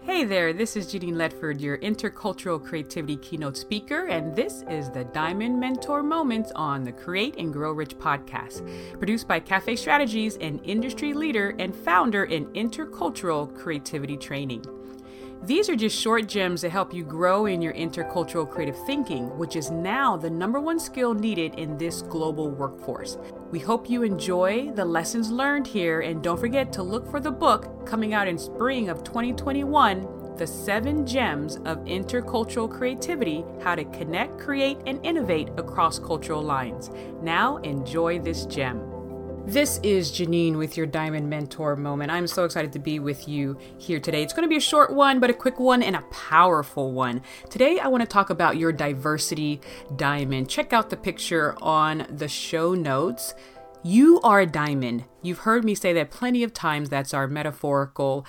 Hey there, this is Janine Ledford, your intercultural creativity keynote speaker, and this is the Diamond Mentor Moments on the Create and Grow Rich podcast, produced by Cafe Strategies, an industry leader and founder in intercultural creativity training. These are just short gems to help you grow in your intercultural creative thinking, which is now the number one skill needed in this global workforce. We hope you enjoy the lessons learned here, and don't forget to look for the book coming out in spring of 2021, The 7 Gems of Intercultural Creativity, How to Connect, Create, and Innovate Across Cultural Lines. Now enjoy this gem. This is Janine with your Diamond Mentor Moment. I'm so excited to be with you here today. It's going to be a short one, but a quick one and a powerful one. Today, I want to talk about your diversity diamond. Check out the picture on the show notes. You are a diamond. You've heard me say that plenty of times. That's our metaphorical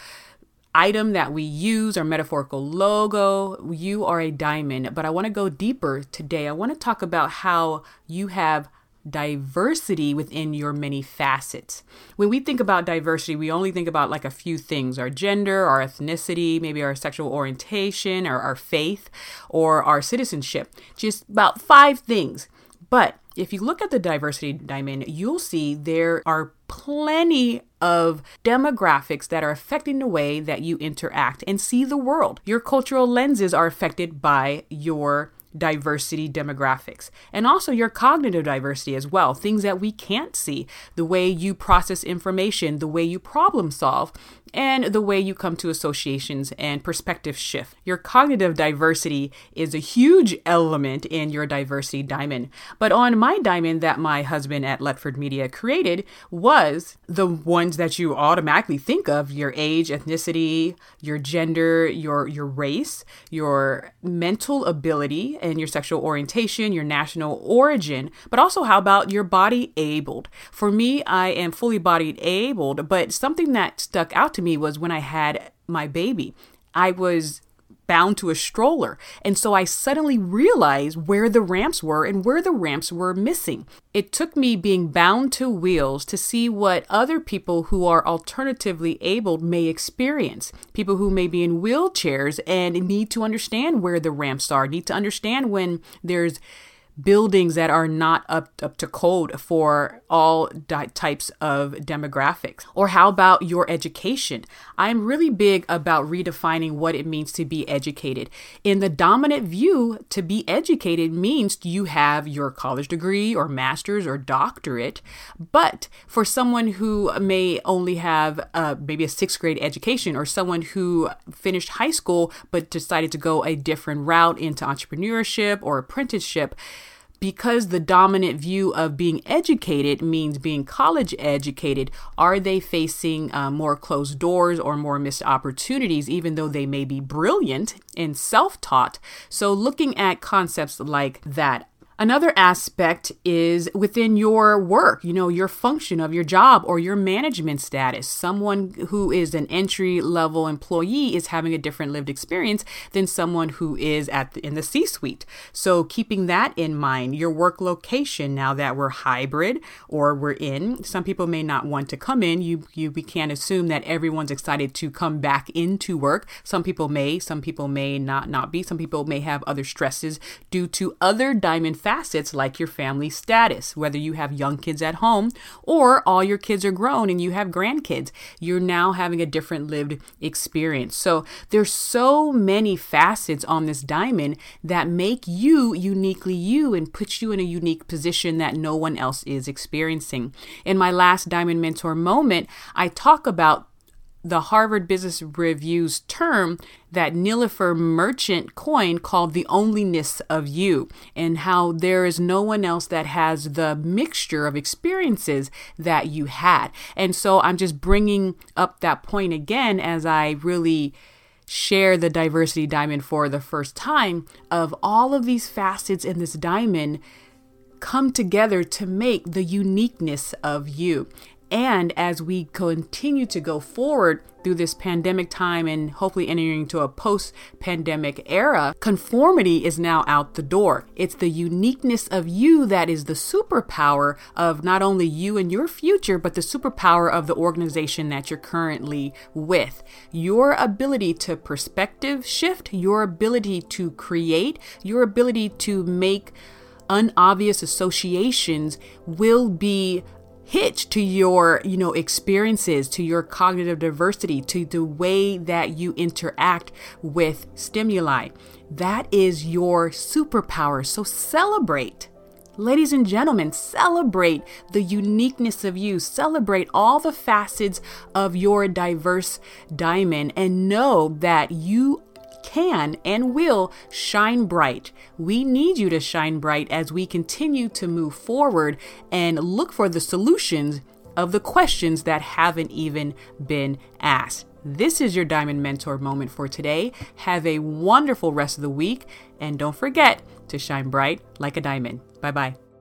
item that we use, our metaphorical logo. You are a diamond. But I want to go deeper today. I want to talk about how you have diversity within your many facets. When we think about diversity, we only think about like a few things: our gender, our ethnicity, maybe our sexual orientation, or our faith, or our citizenship. Just about 5 things. But if you look at the diversity diamond, you'll see there are plenty of demographics that are affecting the way that you interact and see the world. Your cultural lenses are affected by your diversity demographics, and also your cognitive diversity as well. Things that we can't see, the way you process information, the way you problem solve, and the way you come to associations and perspective shift. Your cognitive diversity is a huge element in your diversity diamond. But on my diamond that my husband at Ledford Media created was the ones that you automatically think of: your age, ethnicity, your gender, your race, your mental ability, and your sexual orientation, your national origin. But also, how about your body abled? For me, I am fully body abled, but something that stuck out to me was when I had my baby, I was bound to a stroller. And so I suddenly realized where the ramps were and where the ramps were missing. It took me being bound to wheels to see what other people who are alternatively abled may experience. People who may be in wheelchairs and need to understand where the ramps are, need to understand when there's buildings that are not up to code for all types of demographics. Or how about your education? I'm really big about redefining what it means to be educated. In the dominant view, to be educated means you have your college degree or master's or doctorate. But for someone who may only have maybe a 6th grade education, or someone who finished high school but decided to go a different route into entrepreneurship or apprenticeship, because the dominant view of being educated means being college educated, are they facing more closed doors or more missed opportunities, even though they may be brilliant and self-taught? So looking at concepts like that. Another aspect is within your work, your function of your job or your management status. Someone who is an entry-level employee is having a different lived experience than someone who is in the C-suite. So keeping that in mind, your work location, now that we're hybrid or we're in, some people may not want to come in. We can't assume that everyone's excited to come back into work. Some people may not be. Some people may have other stresses due to other diamond facets like your family status, whether you have young kids at home or all your kids are grown and you have grandkids. You're now having a different lived experience. So there's so many facets on this diamond that make you uniquely you and put you in a unique position that no one else is experiencing. In my last Diamond Mentor Moment, I talk about the Harvard Business Review's term that Nilofer Merchant coined called the onlyness of you, and how there is no one else that has the mixture of experiences that you had. And so I'm just bringing up that point again as I really share the diversity diamond for the first time, of all of these facets in this diamond come together to make the uniqueness of you. And as we continue to go forward through this pandemic time and hopefully entering into a post-pandemic era, conformity is now out the door. It's the uniqueness of you that is the superpower of not only you and your future, but the superpower of the organization that you're currently with. Your ability to perspective shift, your ability to create, your ability to make unobvious associations will be hitched to your, experiences, to your cognitive diversity, to the way that you interact with stimuli. That is your superpower. So celebrate. Ladies and gentlemen, celebrate the uniqueness of you. Celebrate all the facets of your diverse diamond and know that you can and will shine bright. We need you to shine bright as we continue to move forward and look for the solutions of the questions that haven't even been asked. This is your Diamond Mentor moment for today. Have a wonderful rest of the week and don't forget to shine bright like a diamond. Bye-bye.